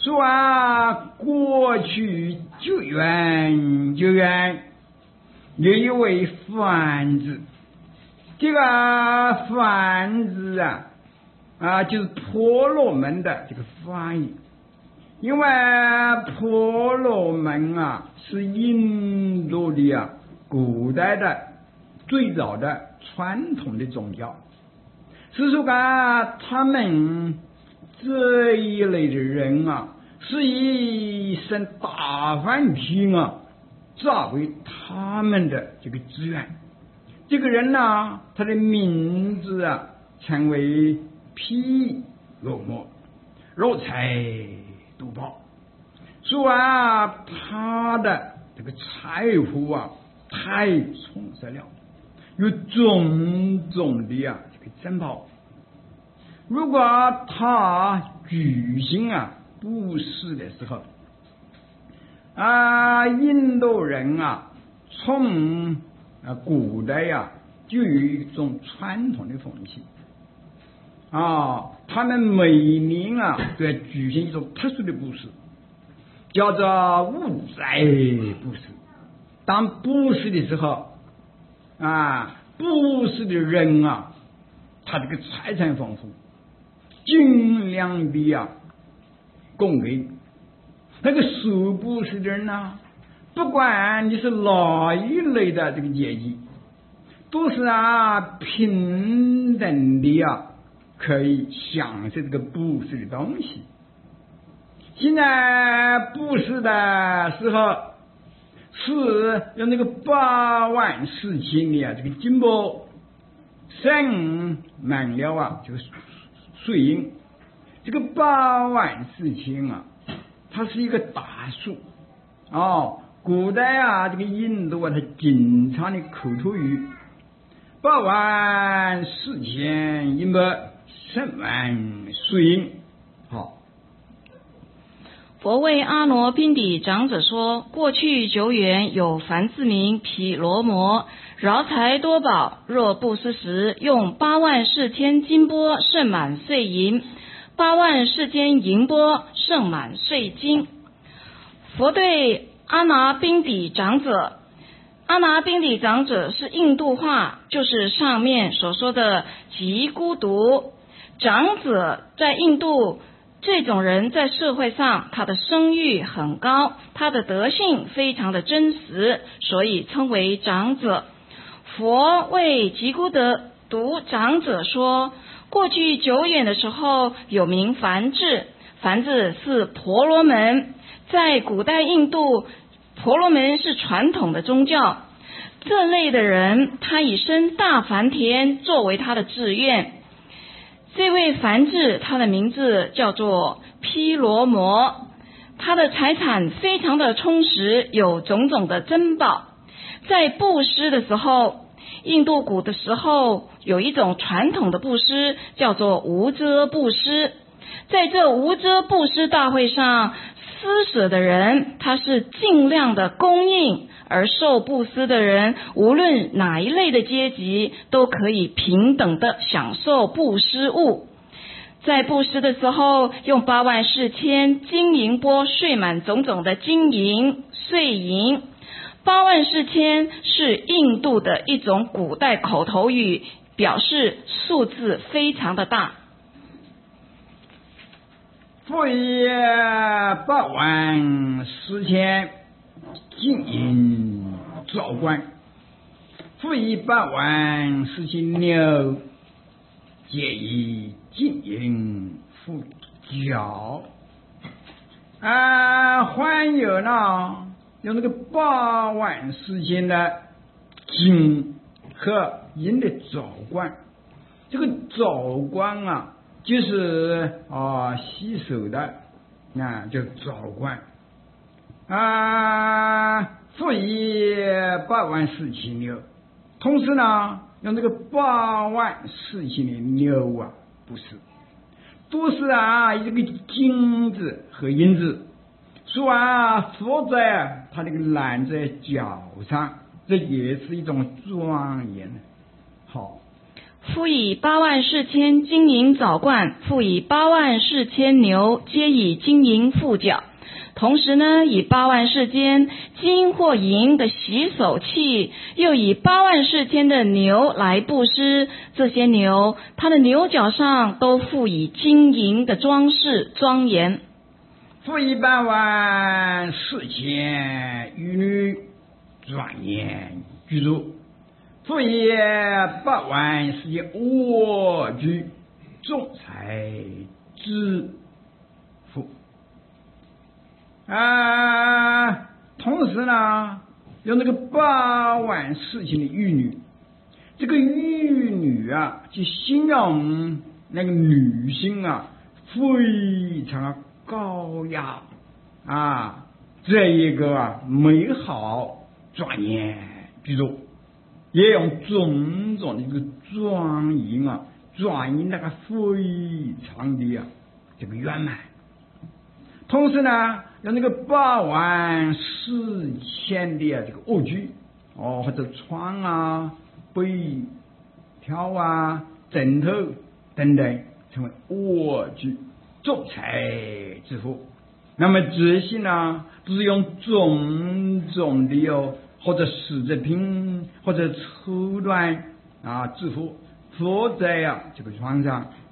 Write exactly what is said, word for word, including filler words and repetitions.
说啊，过去就远就远，有一位贩子，这个贩子啊啊，就是婆罗门的这个翻译。因为婆罗门啊是印度的啊古代的最早的传统的宗教，是说啊他们这一类的人啊是以一身大梵天啊作为他们的这个资源。这个人呢、啊，他的名字啊称为毗罗摩，肉财多宝。说啊，他的这个财富啊太充实了，有种种的啊这个珍宝。如果他举行啊布施的时候啊，印度人啊从啊古代呀、啊、就有一种传统的风气啊，他们每年啊都要举行一种特殊的布施，叫做物财布施。当布施的时候啊，布施的人啊他这个财产丰富，尽量的啊供给那个受布施的人呢，不管你是哪一类的这个阶级，都是啊平等的啊可以享受这个布施的东西。现在布施的时候是用那个八万四千的啊这个金箔盛满了啊这个碎银。这个八万四千啊它是一个大数哦。古代啊这个印度啊它经常的口头语，八万四千银箔盛满碎银。好， 佛为阿罗宾底长者说，过去久远有梵字名毗罗摩，饶财多宝，若布施时用八万四千金钵盛满碎银，八万四千银钵盛满碎金。佛对阿那宾底长者，阿那宾底长者是印度话，就是上面所说的极孤独长者。在印度，这种人在社会上他的声誉很高，他的德性非常的真实，所以称为长者。佛为极孤独长者说，过去久远的时候有名梵志，梵志是婆罗门。在古代印度，婆罗门是传统的宗教，这类的人他以生大梵田作为他的志愿。这位梵志他的名字叫做毗罗摩，他的财产非常的充实，有种种的珍宝。在布施的时候，印度古的时候有一种传统的布施叫做无遮布施。在这无遮布施大会上，施舍的人他是尽量的供应，而受布施的人无论哪一类的阶级都可以平等的享受布施物。在布施的时候，用八万四千金银钵碎满种种的金银碎银。八万四千是印度的一种古代口头语，表示数字非常的大。 复以八万四千金银照观，复以八万四千牛，皆以金银覆脚。啊，还有呢，用那个八万四千的金和银的照观，这个照观啊。就是啊，洗手的啊，叫照观啊，复以八万四千牛。同时呢，用这个八万四千的牛啊，不是，都是啊，这个金子和银子，说啊，佛在他这个揽在脚上，这也是一种庄严。好。 复以八万四千金银枣冠，复以八万四千牛，皆以金银覆角。同时呢，以八万四千金或银的洗手器，又以八万四千的牛来布施。这些牛，它的牛角上都附以金银的装饰庄严。 复以八万四千玉女庄严居住。复以八万四千卧具众财之福。啊，同时呢，有那个八万四千的玉女，这个玉女啊，就形容那个女性啊，非常高雅啊，这一个啊美好庄严居住，也用种种的一个庄严啊，庄严那个非常的啊这个圆满。同时呢，有那个八万四千的这个卧具哦，或者床啊、被条啊、枕头等等，成为卧具，众财之福。那么这些呢，都是用种种的哦，或者实质品，或者手段啊致富，佛在啊这个床上